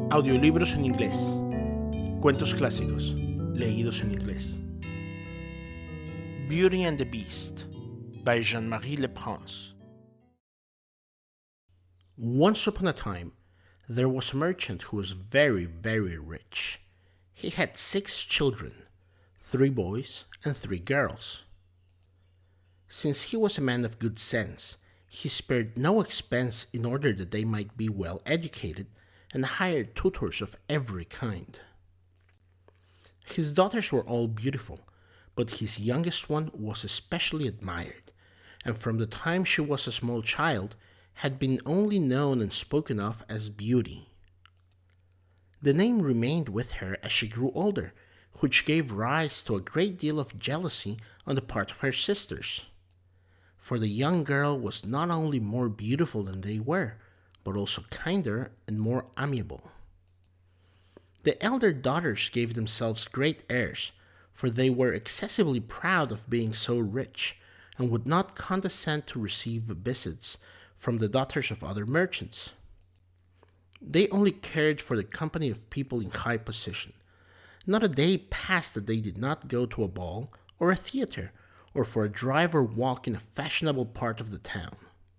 Audiolibros en inglés. Cuentos clásicos, leídos en inglés. Beauty and the Beast, by Jean-Marie Le Prince. Once upon a time, there was a merchant who was very, very rich. He had 6 children, 3 boys and 3 girls. Since he was a man of good sense, he spared no expense in order that they might be well educated and hired tutors of every kind. His daughters were all beautiful, but his youngest one was especially admired, and from the time she was a small child, had been only known and spoken of as Beauty. The name remained with her as she grew older, which gave rise to a great deal of jealousy on the part of her sisters. For the young girl was not only more beautiful than they were, but also kinder and more amiable. The elder daughters gave themselves great airs, for they were excessively proud of being so rich, and would not condescend to receive visits from the daughters of other merchants. They only cared for the company of people in high position. Not a day passed that they did not go to a ball or a theater, or for a drive or walk in a fashionable part of the town.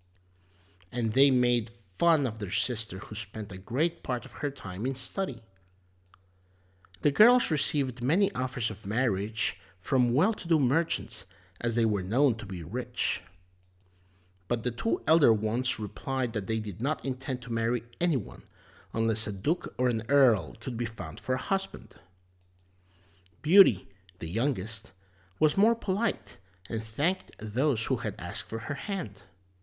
And they made fun of their sister, who spent a great part of her time in study. The girls received many offers of marriage from well-to-do merchants, as they were known to be rich. But the 2 elder ones replied that they did not intend to marry anyone, unless a duke or an earl could be found for a husband. Beauty, the youngest, was more polite, and thanked those who had asked for her hand.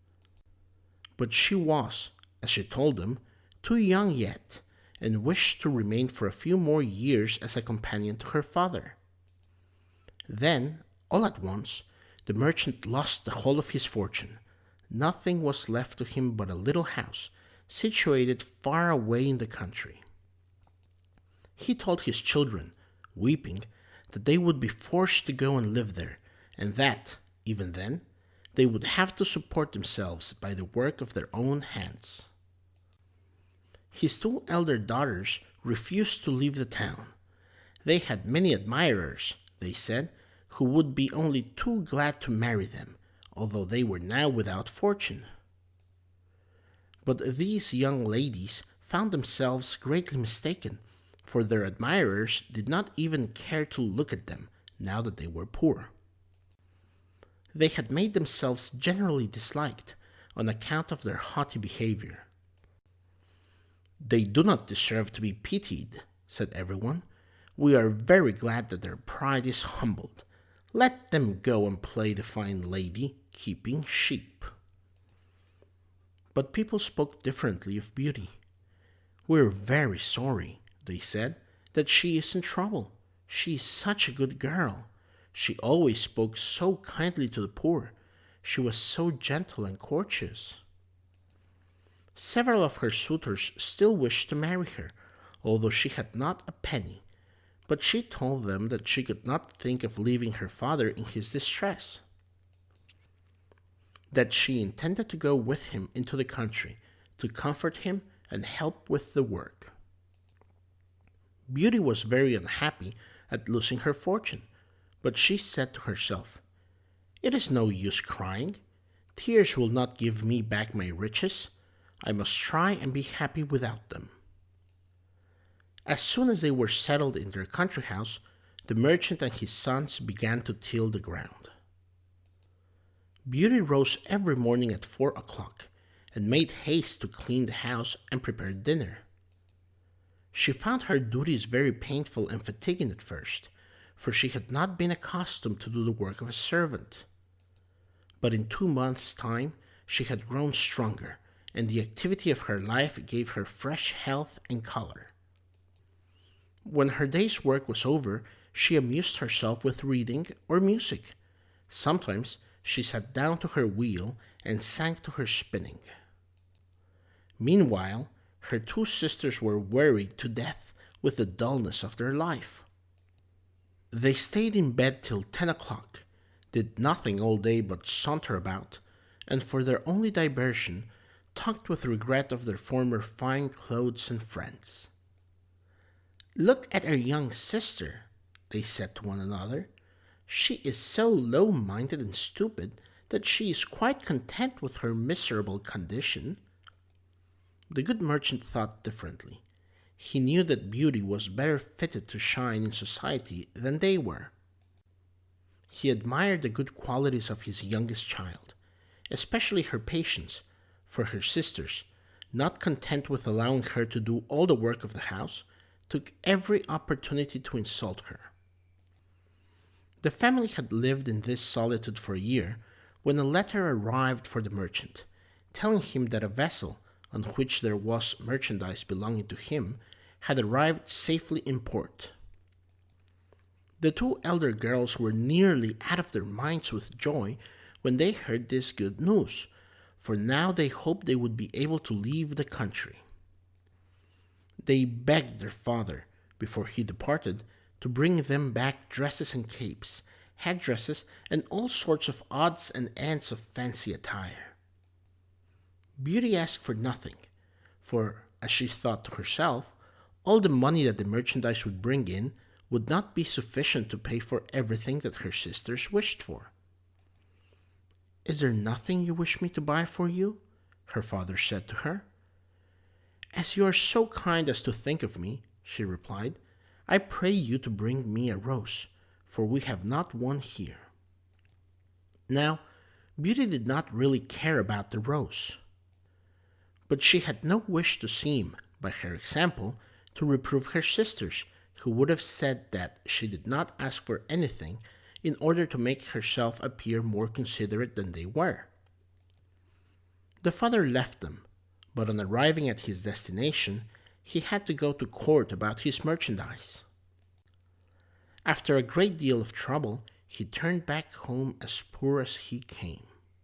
But she was, as she told them, too young yet, and wished to remain for a few more years as a companion to her father. Then, all at once, the merchant lost the whole of his fortune. Nothing was left to him but a little house, situated far away in the country. He told his children, weeping, that they would be forced to go and live there, and that, even then, they would have to support themselves by the work of their own hands. His 2 elder daughters refused to leave the town. They had many admirers, they said, who would be only too glad to marry them, although they were now without fortune. But these young ladies found themselves greatly mistaken, for their admirers did not even care to look at them now that they were poor. They had made themselves generally disliked on account of their haughty behavior. "They do not deserve to be pitied," said everyone. "We are very glad that their pride is humbled. Let them go and play the fine lady, keeping sheep." But people spoke differently of Beauty. "We're very sorry," they said, "that she is in trouble. She is such a good girl. She always spoke so kindly to the poor. She was so gentle and courteous." Several of her suitors still wished to marry her, although she had not a penny, but she told them that she could not think of leaving her father in his distress, that she intended to go with him into the country to comfort him and help with the work. Beauty was very unhappy at losing her fortune, but she said to herself, "It is no use crying. Tears will not give me back my riches. I must try and be happy without them." As soon as they were settled in their country house, the merchant and his sons began to till the ground. Beauty rose every morning at 4 o'clock, and made haste to clean the house and prepare dinner. She found her duties very painful and fatiguing at first, for she had not been accustomed to do the work of a servant. But in 2 months' time she had grown stronger, and the activity of her life gave her fresh health and color. When her day's work was over, she amused herself with reading or music. Sometimes she sat down to her wheel and sank to her spinning. Meanwhile, her 2 sisters were worried to death with the dullness of their life. They stayed in bed till 10 o'clock, did nothing all day but saunter about, and for their only diversion talked with regret of their former fine clothes and friends. "Look at our young sister," they said to one another. "She is so low-minded and stupid that she is quite content with her miserable condition." The good merchant thought differently. He knew that Beauty was better fitted to shine in society than they were. He admired the good qualities of his youngest child, especially her patience, for her sisters, not content with allowing her to do all the work of the house, took every opportunity to insult her. The family had lived in this solitude for a year when a letter arrived for the merchant, telling him that a vessel on which there was merchandise belonging to him had arrived safely in port. The two elder girls were nearly out of their minds with joy when they heard this good news, for now they hoped they would be able to leave the country. They begged their father, before he departed, to bring them back dresses and capes, headdresses, and all sorts of odds and ends of fancy attire. Beauty asked for nothing, for, as she thought to herself, all the money that the merchandise would bring in would not be sufficient to pay for everything that her sisters wished for. "Is there nothing you wish me to buy for you?" her father said to her. "As you are so kind as to think of me," she replied, "I pray you to bring me a rose, for we have not one here." Now, Beauty did not really care about the rose, but she had no wish to seem, by her example, to reprove her sisters, who would have said that she did not ask for anything in order to make herself appear more considerate than they were. The father left them, but on arriving at his destination, he had to go to court about his merchandise. After a great deal of trouble, he turned back home as poor as he came.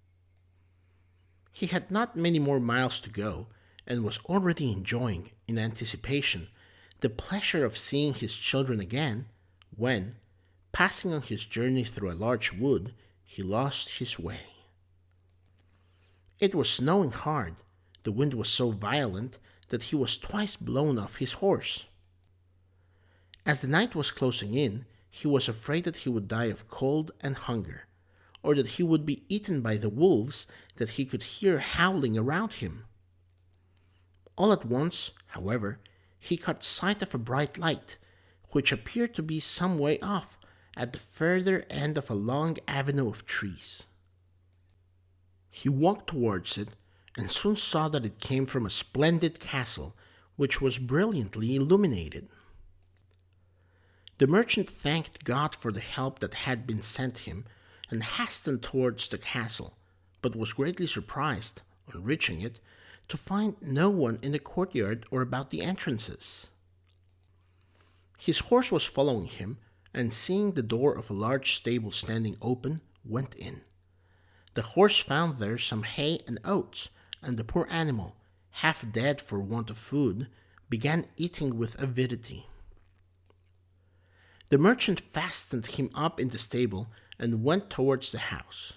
He had not many more miles to go, and was already enjoying, in anticipation, the pleasure of seeing his children again, when, passing on his journey through a large wood, he lost his way. It was snowing hard. The wind was so violent that he was twice blown off his horse. As the night was closing in, he was afraid that he would die of cold and hunger, or that he would be eaten by the wolves that he could hear howling around him. All at once, however, he caught sight of a bright light, which appeared to be some way off, at the further end of a long avenue of trees. He walked towards it, and soon saw that it came from a splendid castle, which was brilliantly illuminated. The merchant thanked God for the help that had been sent him, and hastened towards the castle, but was greatly surprised, on reaching it, to find no one in the courtyard or about the entrances. His horse was following him, and seeing the door of a large stable standing open, went in. The horse found there some hay and oats, and the poor animal, half dead for want of food, began eating with avidity. The merchant fastened him up in the stable and went towards the house.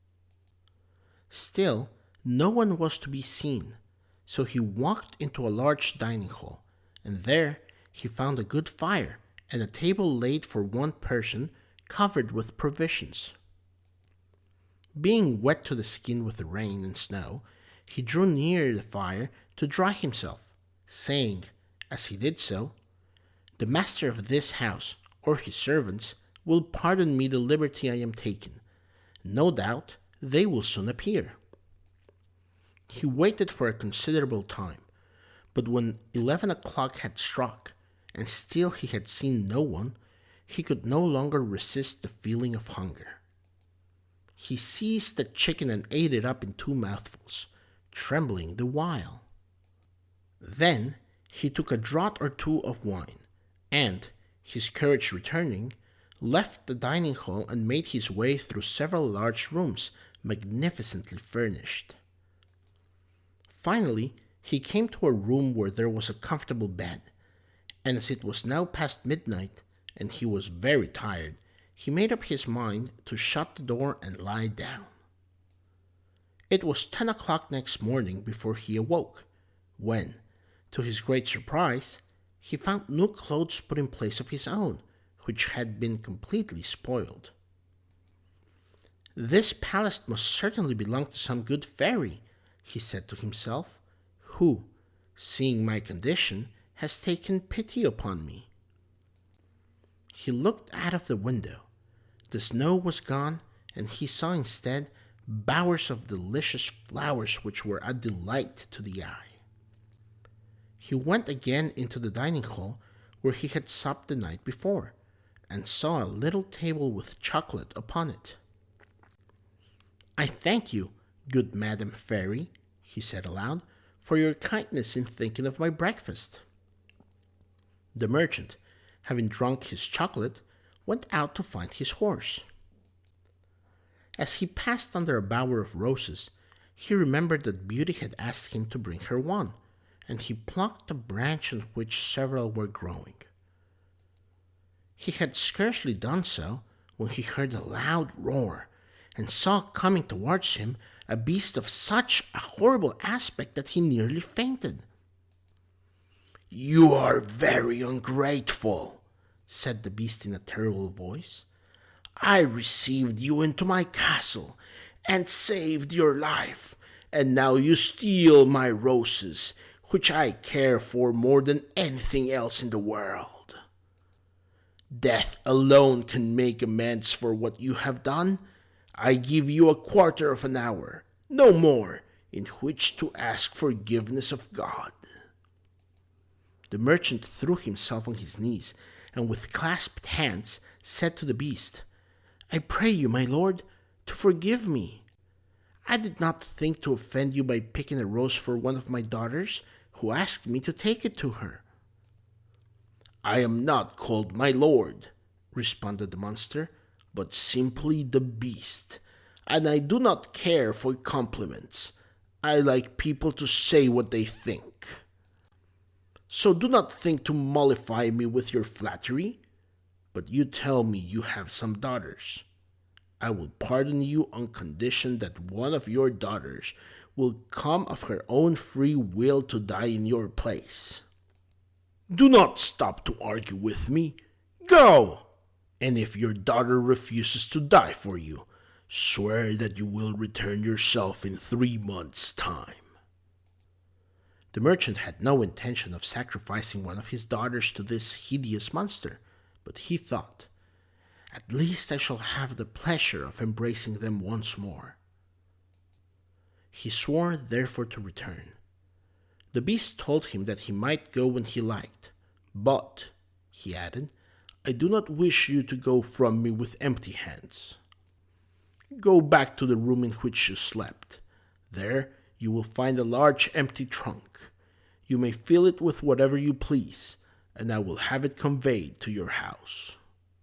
Still, no one was to be seen, so he walked into a large dining hall, and there he found a good fire and a table laid for one person, covered with provisions. Being wet to the skin with the rain and snow, he drew near the fire to dry himself, saying, as he did so, "The master of this house, or his servants, will pardon me the liberty I am taking. No doubt they will soon appear." He waited for a considerable time, but when 11 o'clock had struck, and still he had seen no one, he could no longer resist the feeling of hunger. He seized the chicken and ate it up in 2 mouthfuls, trembling the while. Then he took a draught or two of wine, and, his courage returning, left the dining hall and made his way through several large rooms, magnificently furnished. Finally, he came to a room where there was a comfortable bed, and as it was now past midnight, and he was very tired, he made up his mind to shut the door and lie down. It was 10 o'clock next morning before he awoke, when, to his great surprise, he found new clothes put in place of his own, which had been completely spoiled. "This palace must certainly belong to some good fairy," he said to himself, "who, seeing my condition, has taken pity upon me." He looked out of the window. The snow was gone, and he saw instead bowers of delicious flowers which were a delight to the eye. He went again into the dining hall where he had supped the night before, and saw a little table with chocolate upon it. "I thank you, good Madam Fairy," he said aloud, "for your kindness in thinking of my breakfast." The merchant, having drunk his chocolate, went out to find his horse. As he passed under a bower of roses, he remembered that Beauty had asked him to bring her one, and he plucked a branch on which several were growing. He had scarcely done so when he heard a loud roar, and saw coming towards him a beast of such a horrible aspect that he nearly fainted. "You are very ungrateful," said the beast in a terrible voice. "I received you into my castle and saved your life, and now you steal my roses, which I care for more than anything else in the world. Death alone can make amends for what you have done. I give you a quarter of an hour, no more, in which to ask forgiveness of God." The merchant threw himself on his knees, and with clasped hands said to the beast, "I pray you, my lord, to forgive me. I did not think to offend you by picking a rose for one of my daughters, who asked me to take it to her." "I am not called my lord," responded the monster, "but simply the beast, and I do not care for compliments. I like people to say what they think. So do not think to mollify me with your flattery, but you tell me you have some daughters. I will pardon you on condition that one of your daughters will come of her own free will to die in your place. Do not stop to argue with me. Go! And if your daughter refuses to die for you, swear that you will return yourself in 3 months' time." The merchant had no intention of sacrificing one of his daughters to this hideous monster, but he thought, "At least I shall have the pleasure of embracing them once more." He swore therefore to return. The beast told him that he might go when he liked, "But," he added, "I do not wish you to go from me with empty hands. Go back to the room in which you slept. There you will find a large empty trunk. You may fill it with whatever you please, and I will have it conveyed to your house."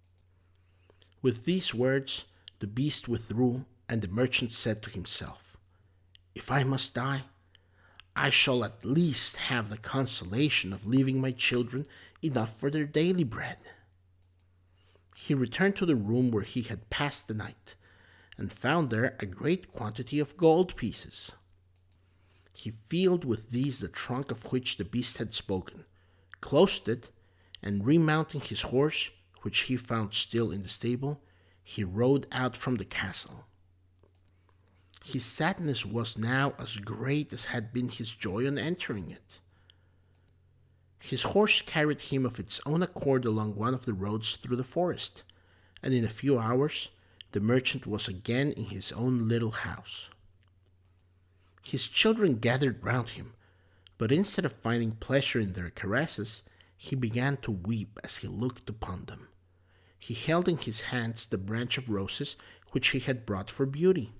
With these words the beast withdrew, and the merchant said to himself, "If I must die, I shall at least have the consolation of leaving my children enough for their daily bread." He returned to the room where he had passed the night, and found there a great quantity of gold pieces. He filled with these the trunk of which the beast had spoken, closed it, and remounting his horse, which he found still in the stable, he rode out from the castle. His sadness was now as great as had been his joy on entering it. His horse carried him of its own accord along one of the roads through the forest, and in a few hours the merchant was again in his own little house. His children gathered round him, but instead of finding pleasure in their caresses, he began to weep as he looked upon them. He held in his hands the branch of roses which he had brought for Beauty.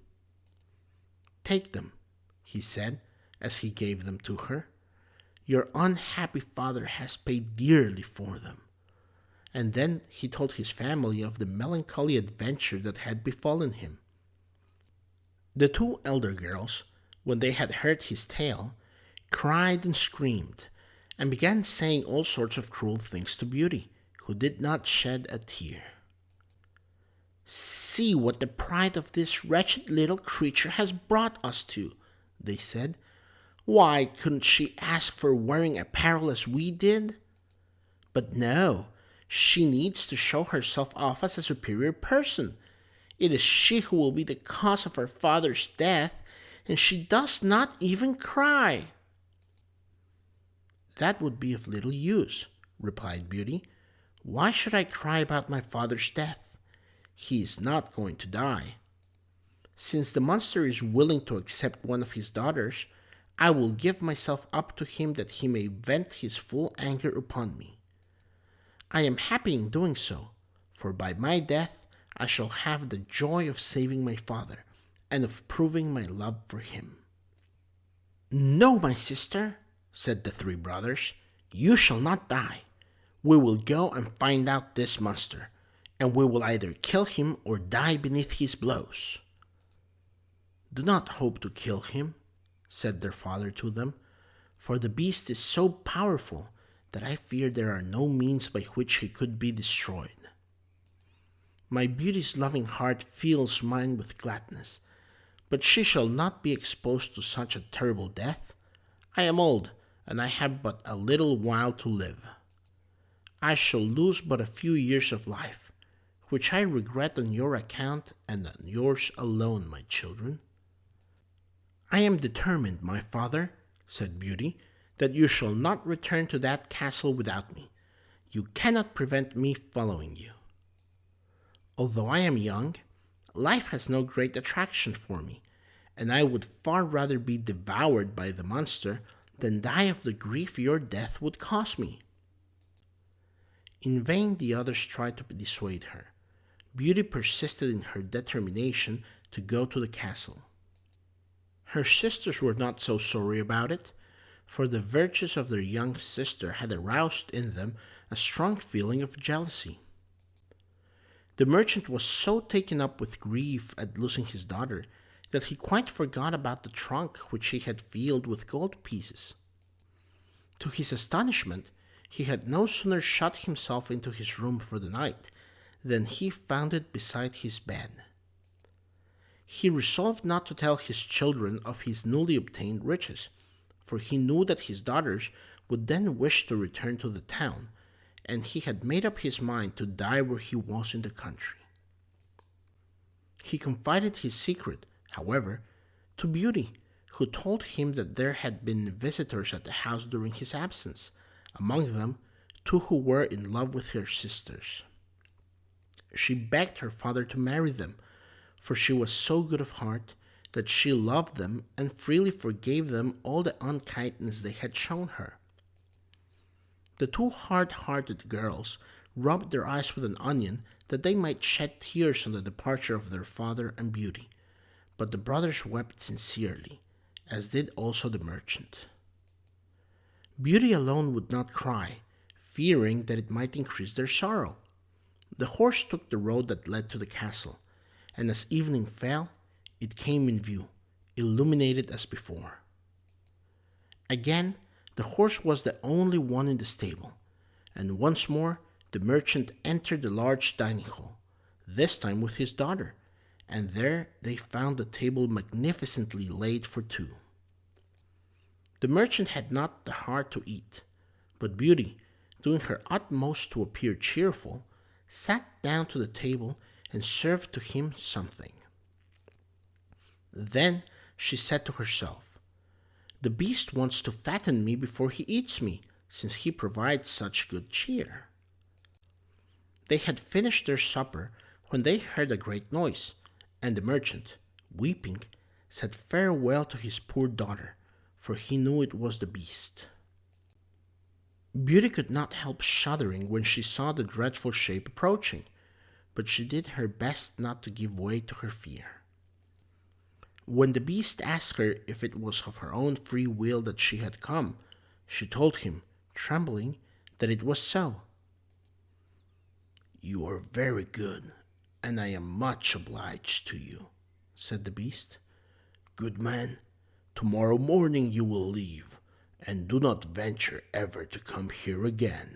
"Take them," he said, as he gave them to her. "Your unhappy father has paid dearly for them." And then he told his family of the melancholy adventure that had befallen him. The 2 elder girls, when they had heard his tale, cried and screamed, and began saying all sorts of cruel things to Beauty, who did not shed a tear. "See what the pride of this wretched little creature has brought us to," they said. "Why couldn't she ask for wearing apparel as we did?" But no, she needs to show herself off as a superior person. It is she who will be the cause of her father's death, and she does not even cry." "That would be of little use," replied Beauty. "Why should I cry about my father's death? He is not going to die. Since the monster is willing to accept one of his daughters, I will give myself up to him that he may vent his full anger upon me. I am happy in doing so, for by my death I shall have the joy of saving my father and of proving my love for him." "No, my sister," said the three brothers, "you shall not die. We will go and find out this monster, and we will either kill him or die beneath his blows." "Do not hope to kill him," said their father to them, "for the beast is so powerful that I fear there are no means by which he could be destroyed. My Beauty's loving heart fills mine with gladness, but she shall not be exposed to such a terrible death. I am old, and I have but a little while to live. I shall lose but a few years of life, which I regret on your account and on yours alone, my children." "I am determined, my father," said Beauty, "that you shall not return to that castle without me. You cannot prevent me following you. Although I am young, life has no great attraction for me, and I would far rather be devoured by the monster than die of the grief your death would cause me." In vain the others tried to dissuade her. Beauty persisted in her determination to go to the castle. Her sisters were not so sorry about it, for the virtues of their young sister had aroused in them a strong feeling of jealousy. The merchant was so taken up with grief at losing his daughter that he quite forgot about the trunk which he had filled with gold pieces. To his astonishment, he had no sooner shut himself into his room for the night than he found it beside his bed. He resolved not to tell his children of his newly obtained riches, for he knew that his daughters would then wish to return to the town, and he had made up his mind to die where he was in the country. He confided his secret, however, to Beauty, who told him that there had been visitors at the house during his absence, among them 2 who were in love with her sisters. She begged her father to marry them, for she was so good of heart that she loved them and freely forgave them all the unkindness they had shown her. The 2 hard-hearted girls rubbed their eyes with an onion that they might shed tears on the departure of their father and Beauty, but the brothers wept sincerely, as did also the merchant. Beauty alone would not cry, fearing that it might increase their sorrow. The horse took the road that led to the castle, and as evening fell, it came in view, illuminated as before. Again, the horse was the only one in the stable, and once more the merchant entered the large dining hall, this time with his daughter, and there they found the table magnificently laid for 2. The merchant had not the heart to eat, but Beauty, doing her utmost to appear cheerful, sat down to the table and served to him something. Then she said to herself, "The beast wants to fatten me before he eats me, since he provides such good cheer." They had finished their supper when they heard a great noise, and the merchant, weeping, said farewell to his poor daughter, for he knew it was the beast. Beauty could not help shuddering when she saw the dreadful shape approaching, but she did her best not to give way to her fear. When the beast asked her if it was of her own free will that she had come, she told him, trembling, that it was so. "You are very good, and I am much obliged to you," said the beast. "Good man, tomorrow morning you will leave, and do not venture ever to come here again."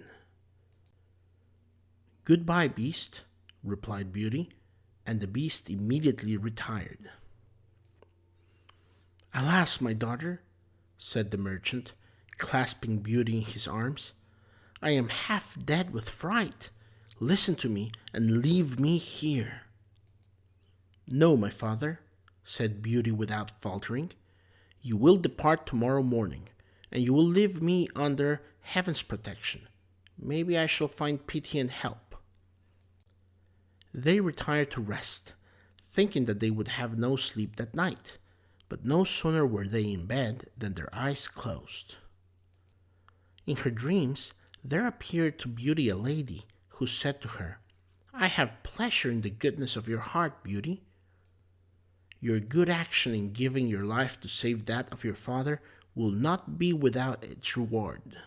"Goodbye, beast," replied Beauty, and the beast immediately retired. "Alas, my daughter," said the merchant, clasping Beauty in his arms, I am half dead with fright. Listen to me and leave me here." "No, my father," said Beauty without faltering. "You will depart tomorrow morning, and you will leave me under heaven's protection. Maybe I shall find pity and help." They retired to rest, thinking that they would have no sleep that night, but no sooner were they in bed than their eyes closed. In her dreams, there appeared to Beauty a lady who said to her, "I have pleasure in the goodness of your heart, Beauty. Your good action in giving your life to save that of your father will not be without its reward."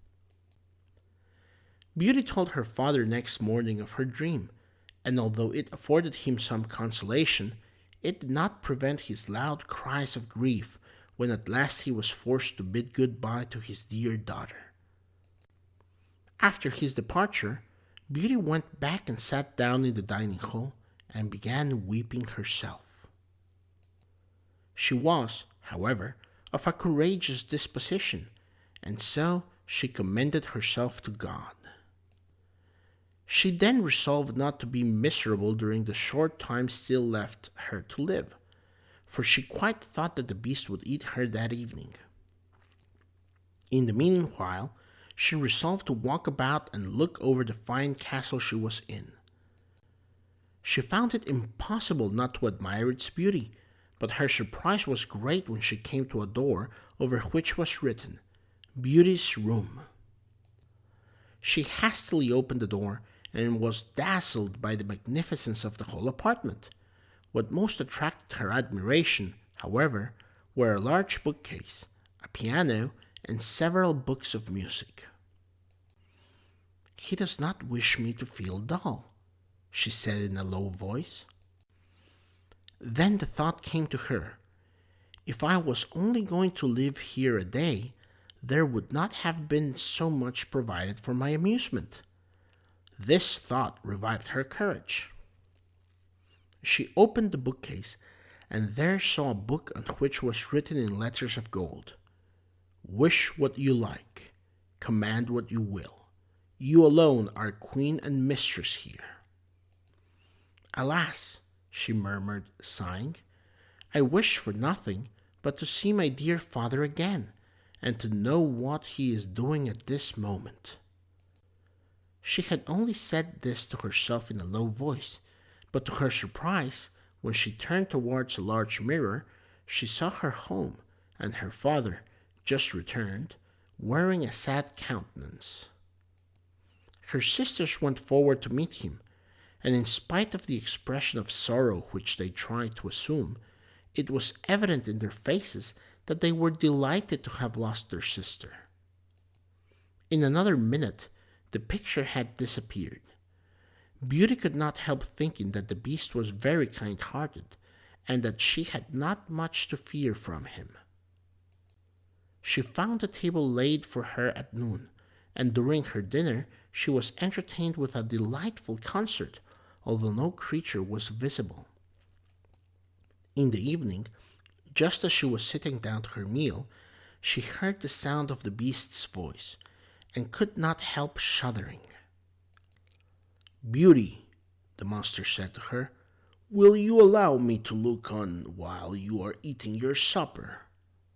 Beauty told her father next morning of her dream, and although it afforded him some consolation, it did not prevent his loud cries of grief when at last he was forced to bid good-bye to his dear daughter. After his departure, Beauty went back and sat down in the dining hall and began weeping herself. She was, however, of a courageous disposition, and so she commended herself to God. She then resolved not to be miserable during the short time still left her to live, for she quite thought that the beast would eat her that evening. In the meanwhile, she resolved to walk about and look over the fine castle she was in. She found it impossible not to admire its beauty, but her surprise was great when she came to a door over which was written, "Beauty's Room." She hastily opened the door and was dazzled by the magnificence of the whole apartment. What most attracted her admiration, however, were a large bookcase, a piano, and several books of music. "He does not wish me to feel dull," she said in a low voice. Then the thought came to her, if I was only going to live here a day, there would not have been so much provided for my amusement. This thought revived her courage. She opened the bookcase, and there saw a book on which was written in letters of gold, "Wish what you like, command what you will. You alone are queen and mistress here." "Alas," she murmured, sighing, "I wish for nothing but to see my dear father again, and to know what he is doing at this moment." She had only said this to herself in a low voice, but to her surprise, when she turned towards a large mirror, she saw her home and her father, just returned, wearing a sad countenance. Her sisters went forward to meet him, and in spite of the expression of sorrow which they tried to assume, it was evident in their faces that they were delighted to have lost their sister. In another minute, the picture had disappeared. Beauty could not help thinking that the beast was very kind-hearted, and that she had not much to fear from him. She found a table laid for her at noon, and during her dinner she was entertained with a delightful concert, although no creature was visible. In the evening, just as she was sitting down to her meal, she heard the sound of the beast's voice, and could not help shuddering. "Beauty," the monster said to her, "will you allow me to look on while you are eating your supper?"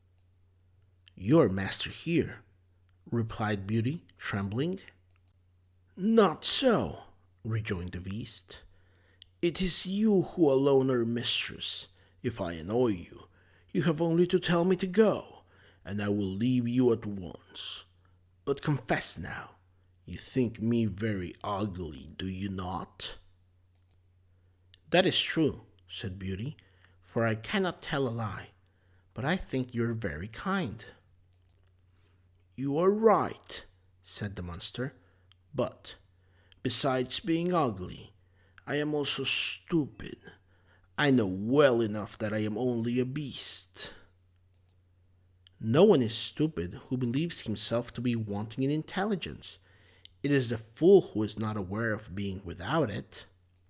"Your master here," replied Beauty, trembling. "Not so," rejoined the beast. "It is you who alone are mistress. If I annoy you, you have only to tell me to go, and I will leave you at once. But confess now, you think me very ugly, do you not?" "That is true," said Beauty, "for I cannot tell a lie, but I think you're very kind." "You are right," said the monster, "but, besides being ugly, I am also stupid. I know well enough that I am only a beast." "No one is stupid who believes himself to be wanting in intelligence. It is the fool who is not aware of being without it."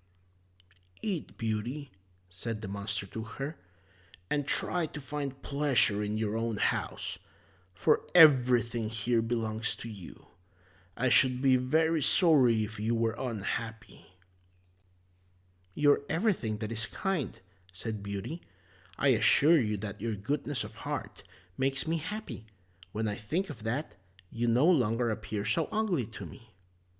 "Eat, Beauty," said the monster to her, "and try to find pleasure in your own house, for everything here belongs to you. I should be very sorry if you were unhappy." "You're everything that is kind," said Beauty. "I assure you that your goodness of heart makes me happy. When I think of that, you no longer appear so ugly to me."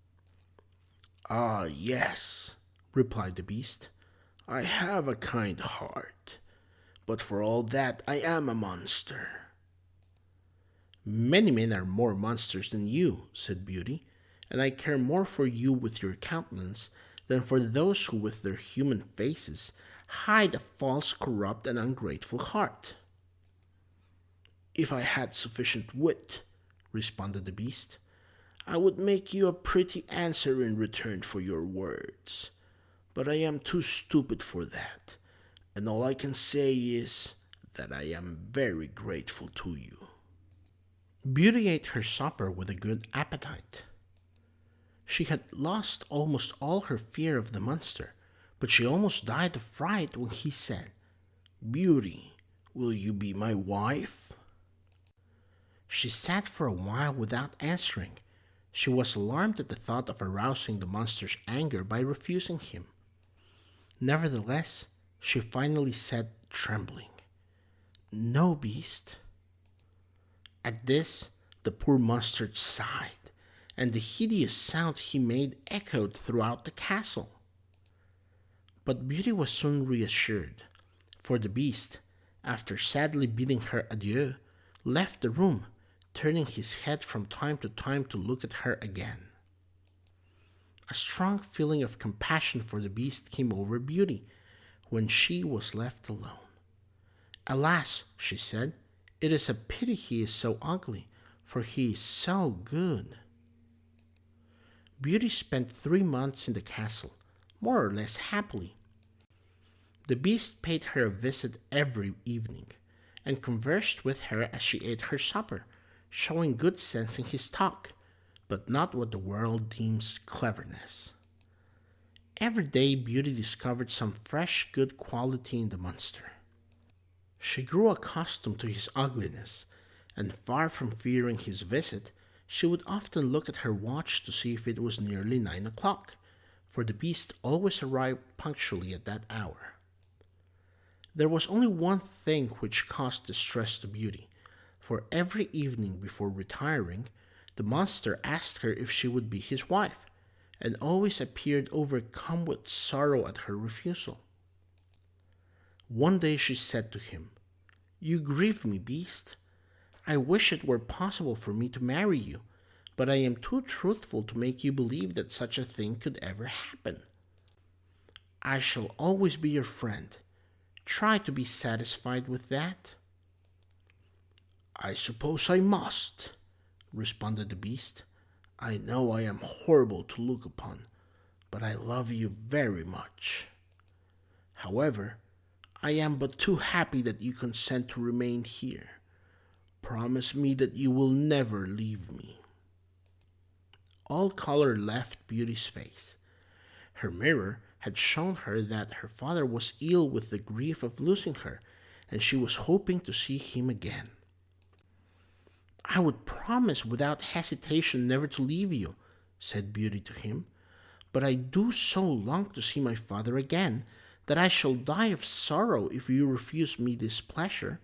"Ah, yes," replied the Beast. "I have a kind heart, but for all that I am a monster." "Many men are more monsters than you," said Beauty, "and I care more for you with your countenance than for those who with their human faces hide a false, corrupt, and ungrateful heart." "If I had sufficient wit," responded the Beast, "I would make you a pretty answer in return for your words. But I am too stupid for that, and all I can say is that I am very grateful to you." Beauty ate her supper with a good appetite. She had lost almost all her fear of the monster, but she almost died of fright when he said, "Beauty, will you be my wife?" She sat for a while without answering. She was alarmed at the thought of arousing the monster's anger by refusing him. Nevertheless, she finally said, trembling, "No, Beast." At this, the poor monster sighed, and the hideous sound he made echoed throughout the castle. But Beauty was soon reassured, for the Beast, after sadly bidding her adieu, left the room, turning his head from time to time to look at her again. A strong feeling of compassion for the Beast came over Beauty when she was left alone. "Alas," she said, "it is a pity he is so ugly, for he is so good." Beauty spent 3 months in the castle, more or less happily. The Beast paid her a visit every evening, and conversed with her as she ate her supper, showing good sense in his talk, but not what the world deems cleverness. Every day Beauty discovered some fresh good quality in the monster. She grew accustomed to his ugliness, and far from fearing his visit, she would often look at her watch to see if it was nearly 9 o'clock, for the Beast always arrived punctually at that hour. There was only one thing which caused distress to Beauty, for every evening before retiring, the monster asked her if she would be his wife, and always appeared overcome with sorrow at her refusal. One day she said to him, "You grieve me, Beast. I wish it were possible for me to marry you, but I am too truthful to make you believe that such a thing could ever happen. I shall always be your friend. Try to be satisfied with that." "I suppose I must," responded the Beast. "I know I am horrible to look upon, but I love you very much. However, I am but too happy that you consent to remain here. Promise me that you will never leave me." All color left Beauty's face. Her mirror had shown her that her father was ill with the grief of losing her, and she was hoping to see him again. "I would promise without hesitation never to leave you," said Beauty to him, "but I do so long to see my father again that I shall die of sorrow if you refuse me this pleasure."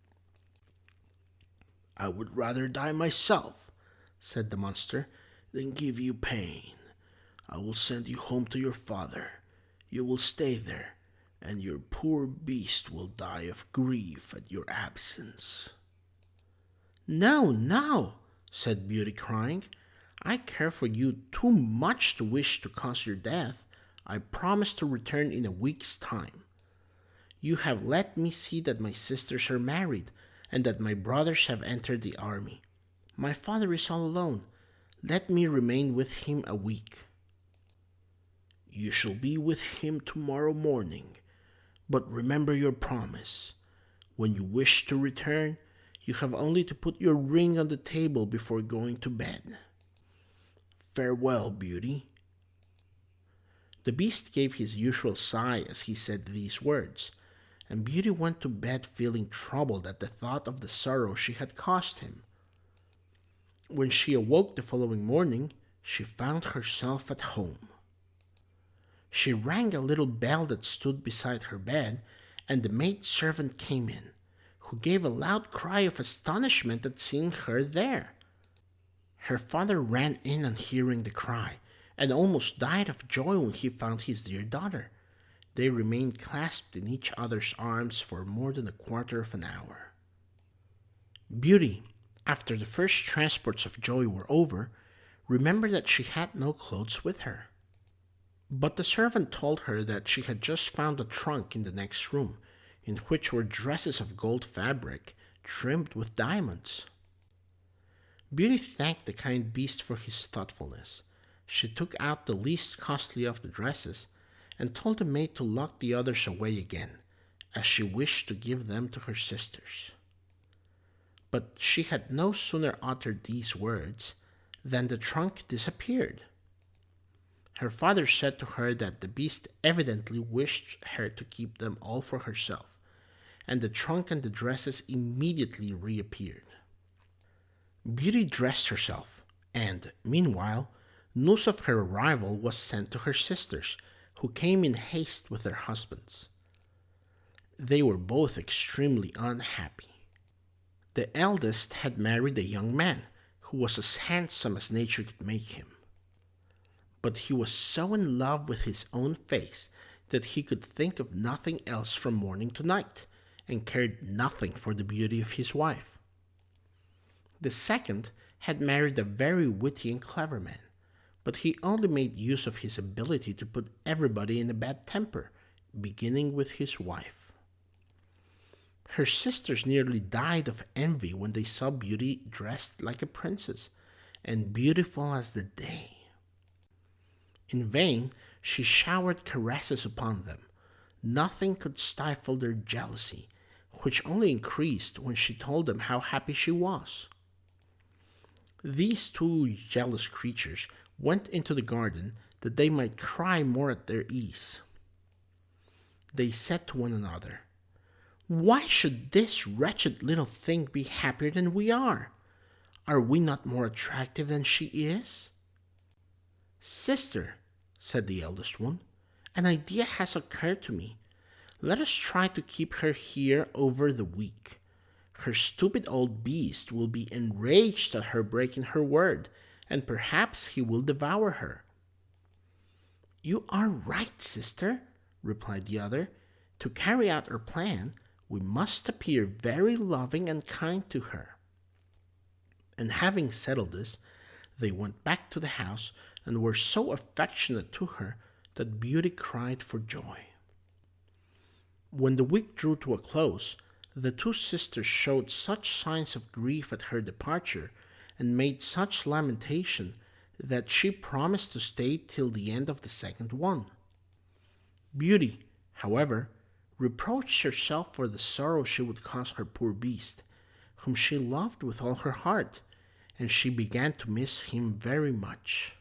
"I would rather die myself," said the monster, "than give you pain. I will send you home to your father. You will stay there, and your poor Beast will die of grief at your absence." "No, no," said Beauty, crying. "I care for you too much to wish to cause your death. I promise to return in a week's time. You have let me see that my sisters are married, and that my brothers have entered the army. My father is all alone. Let me remain with him a week." "You shall be with him tomorrow morning, but remember your promise. When you wish to return, you have only to put your ring on the table before going to bed. Farewell, Beauty." The Beast gave his usual sigh as he said these words, and Beauty went to bed feeling troubled at the thought of the sorrow she had caused him. When she awoke the following morning, she found herself at home. She rang a little bell that stood beside her bed, and the maid-servant came in, who gave a loud cry of astonishment at seeing her there. Her father ran in on hearing the cry, and almost died of joy when he found his dear daughter. They remained clasped in each other's arms for more than a quarter of an hour. Beauty, after the first transports of joy were over, remembered that she had no clothes with her. But the servant told her that she had just found a trunk in the next room, in which were dresses of gold fabric, trimmed with diamonds. Beauty thanked the kind beast for his thoughtfulness. She took out the least costly of the dresses, and told the maid to lock the others away again, as she wished to give them to her sisters. But she had no sooner uttered these words than the trunk disappeared. Her father said to her that the beast evidently wished her to keep them all for herself, and the trunk and the dresses immediately reappeared. Beauty dressed herself, and, meanwhile, news of her arrival was sent to her sisters, who came in haste with their husbands. They were both extremely unhappy. The eldest had married a young man, who was as handsome as nature could make him. But he was so in love with his own face that he could think of nothing else from morning to night, and cared nothing for the beauty of his wife. The second had married a very witty and clever man, but he only made use of his ability to put everybody in a bad temper, beginning with his wife. Her sisters nearly died of envy when they saw Beauty dressed like a princess, and beautiful as the day. In vain she showered caresses upon them. Nothing could stifle their jealousy, which only increased when she told them how happy she was. These two jealous creatures went into the garden that they might cry more at their ease. They said to one another, "Why should this wretched little thing be happier than we are? Are we not more attractive than she is?" "Sister," said the eldest one, "an idea has occurred to me. Let us try to keep her here over the week. Her stupid old beast will be enraged at her breaking her word, and perhaps he will devour her." "You are right, sister," replied the other. "To carry out our plan, we must appear very loving and kind to her." And having settled this, they went back to the house, and were so affectionate to her that Beauty cried for joy. When the week drew to a close, the two sisters showed such signs of grief at her departure, and made such lamentation, that she promised to stay till the end of the second one. Beauty, however, reproached herself for the sorrow she would cause her poor beast, whom she loved with all her heart, and she began to miss him very much.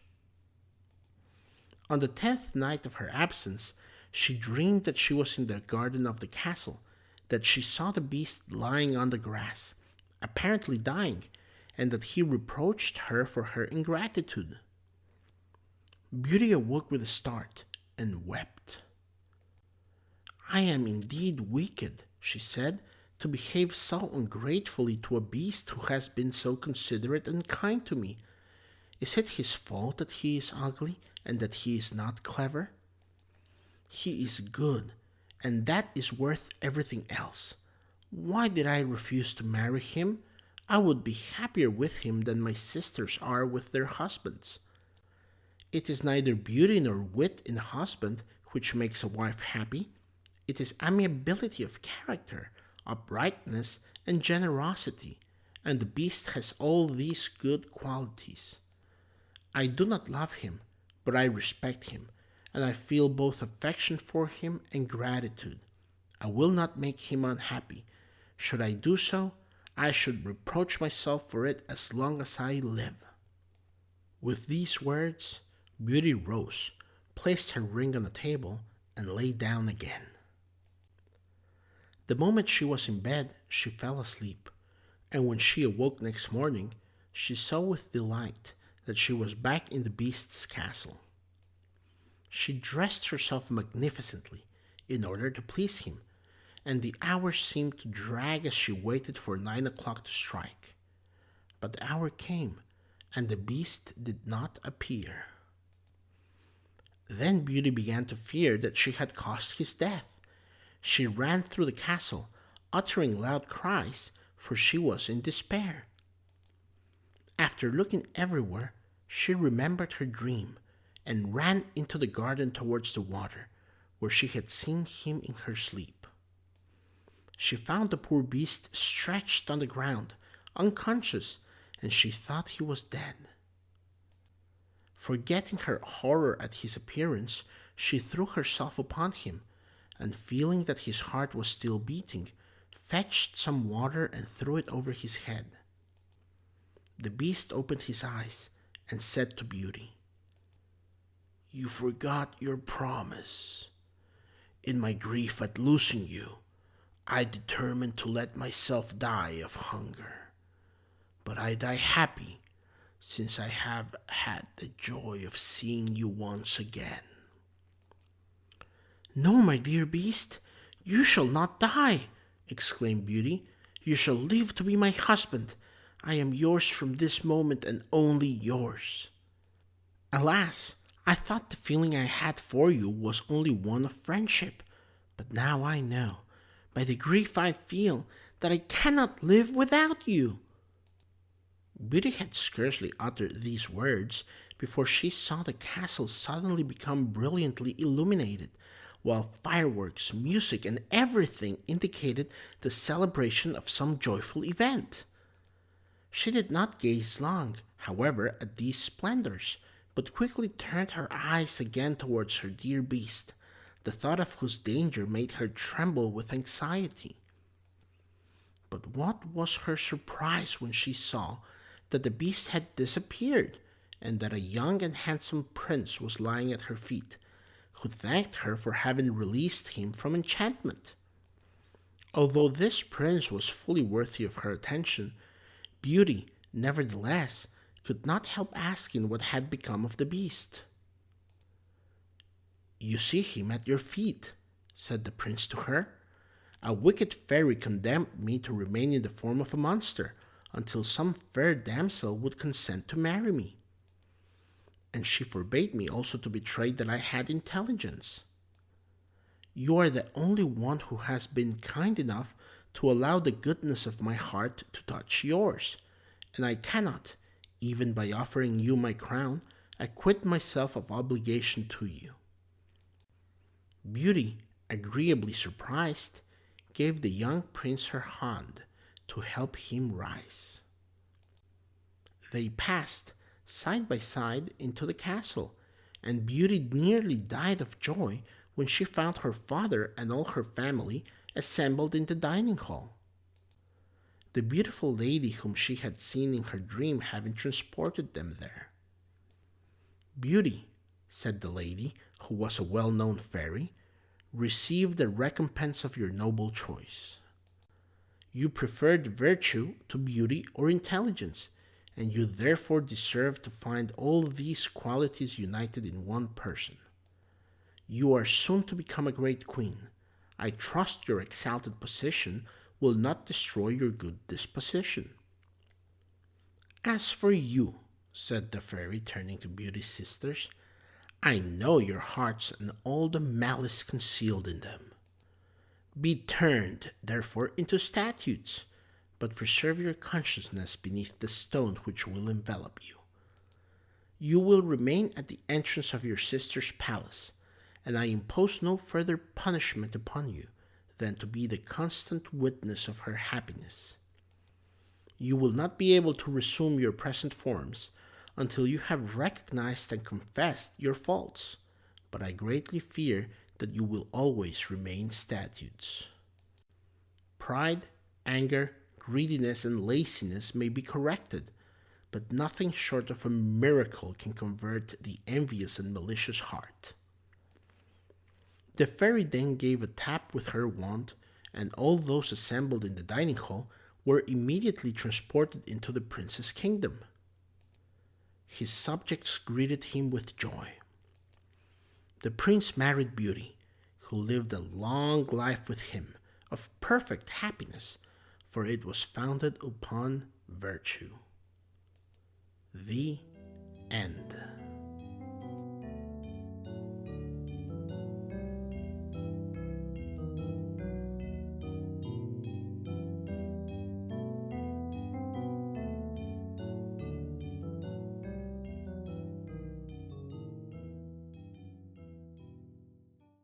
On the 10th night of her absence, she dreamed that she was in the garden of the castle, that she saw the beast lying on the grass, apparently dying, and that he reproached her for her ingratitude. Beauty awoke with a start, and wept. "I am indeed wicked," she said, "to behave so ungratefully to a beast who has been so considerate and kind to me. Is it his fault that he is ugly, and that he is not clever? He is good, and that is worth everything else. Why did I refuse to marry him? I would be happier with him than my sisters are with their husbands. It is neither beauty nor wit in a husband which makes a wife happy. It is amiability of character, uprightness, and generosity, and the beast has all these good qualities. I do not love him, but I respect him, and I feel both affection for him and gratitude. I will not make him unhappy. Should I do so, I should reproach myself for it as long as I live." With these words, Beauty rose, placed her ring on the table, and lay down again. The moment she was in bed, she fell asleep, and when she awoke next morning, she saw with delight that she was back in the beast's castle. She dressed herself magnificently in order to please him, and the hours seemed to drag as she waited for 9 o'clock to strike. But the hour came, and the beast did not appear. Then Beauty began to fear that she had caused his death. She ran through the castle, uttering loud cries, for she was in despair. After looking everywhere, she remembered her dream and ran into the garden towards the water, where she had seen him in her sleep. She found the poor beast stretched on the ground, unconscious, and she thought he was dead. Forgetting her horror at his appearance, she threw herself upon him, and feeling that his heart was still beating, fetched some water and threw it over his head. The beast opened his eyes and said to Beauty, "You forgot your promise. In my grief at losing you, I determined to let myself die of hunger. But I die happy, since I have had the joy of seeing you once again." "No, my dear beast, you shall not die," exclaimed Beauty. "You shall live to be my husband. I am yours from this moment and only yours." "Alas, I thought the feeling I had for you was only one of friendship, but now I know, by the grief I feel, that I cannot live without you." Beauty had scarcely uttered these words before she saw the castle suddenly become brilliantly illuminated, while fireworks, music, and everything indicated the celebration of some joyful event. She did not gaze long, however, at these splendors, but quickly turned her eyes again towards her dear beast, the thought of whose danger made her tremble with anxiety. But what was her surprise when she saw that the beast had disappeared, and that a young and handsome prince was lying at her feet, who thanked her for having released him from enchantment. Although this prince was fully worthy of her attention, Beauty, nevertheless, could not help asking what had become of the beast. "You see him at your feet," said the prince to her. "A wicked fairy condemned me to remain in the form of a monster until some fair damsel would consent to marry me. And she forbade me also to betray that I had intelligence. You are the only one who has been kind enough to allow the goodness of my heart to touch yours, and I cannot, even by offering you my crown, acquit myself of obligation to you." Beauty, agreeably surprised, gave the young prince her hand to help him rise. They passed side by side into the castle, and Beauty nearly died of joy when she found her father and all her family assembled in the dining hall. The beautiful lady whom she had seen in her dream having transported them there. "Beauty," said the lady, who was a well-known fairy, "receive the recompense of your noble choice. You preferred virtue to beauty or intelligence, and you therefore deserve to find all these qualities united in one person. You are soon to become a great queen. I trust your exalted position will not destroy your good disposition." "As for you," said the fairy, turning to Beauty's sisters, "I know your hearts and all the malice concealed in them. Be turned, therefore, into statues, but preserve your consciousness beneath the stone which will envelop you. You will remain at the entrance of your sister's palace, and I impose no further punishment upon you than to be the constant witness of her happiness. You will not be able to resume your present forms until you have recognized and confessed your faults, but I greatly fear that you will always remain statues. Pride, anger, greediness, and laziness may be corrected, but nothing short of a miracle can convert the envious and malicious heart." The fairy then gave a tap with her wand, and all those assembled in the dining hall were immediately transported into the prince's kingdom. his subjects greeted him with joy. The prince married Beauty, who lived a long life with him of perfect happiness, for it was founded upon virtue. The end.